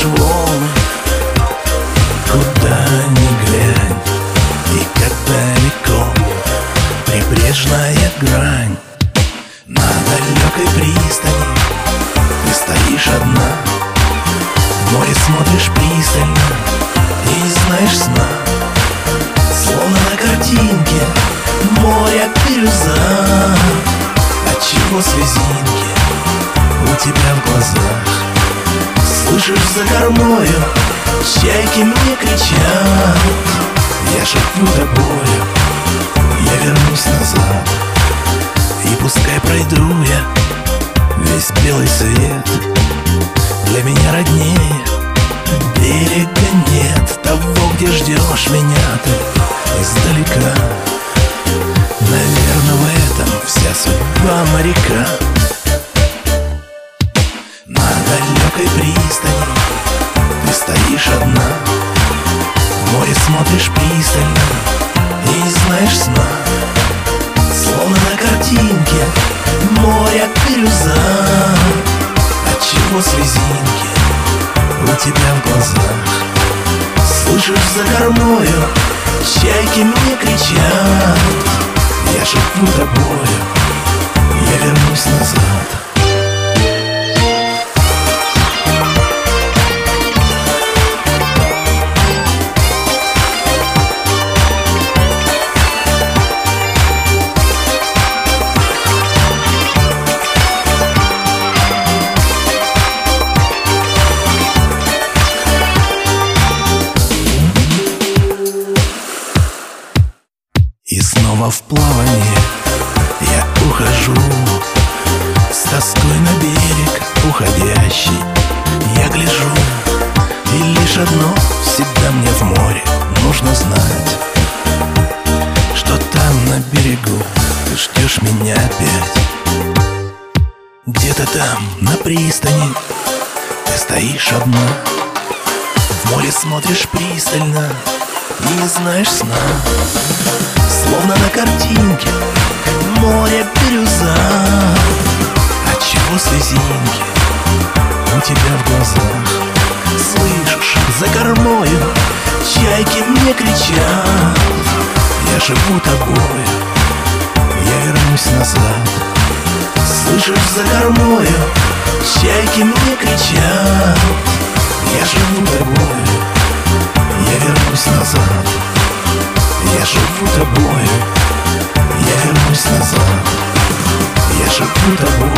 волны, куда ни глянь, и как далеко прибрежная грань. На далекой пристани ты стоишь одна, в море смотришь пристально и не знаешь сна. Словно на картинке море бирюза. Отчего слезинки у тебя в глазах? Слышишь за кормою, чайки мне кричат. Я шепну тобою, я вернусь назад. И пускай пройду я весь белый свет, для меня роднее берега нет. Того, где ждешь меня ты издалека. Наверно, в этом вся судьба моряка. На далекой пристани ты стоишь одна, в море смотришь пристально и не знаешь сна. Словно на картинке море бирюза. Отчего слезинки у тебя в глазах? Слышишь за кормою, чайки мне кричат. Я шепну тобою, я вернусь назад. И снова в плавание я ухожу, с тоской на берег уходящий я гляжу. И лишь одно всегда мне в море нужно знать, что там на берегу ты ждешь меня опять. Где-то там на пристани ты стоишь одна, в море смотришь пристально и не знаешь сна. Словно на картинке море бирюза. Отчего слезинки у тебя в глазах? Слышишь за кормою, чайки мне кричат. Я живу тобою, я вернусь назад. Слышишь за кормою, чайки мне кричат. Я живу тобою, я вернусь назад. Я живу тобою, я вернусь назад. Я живу тобою.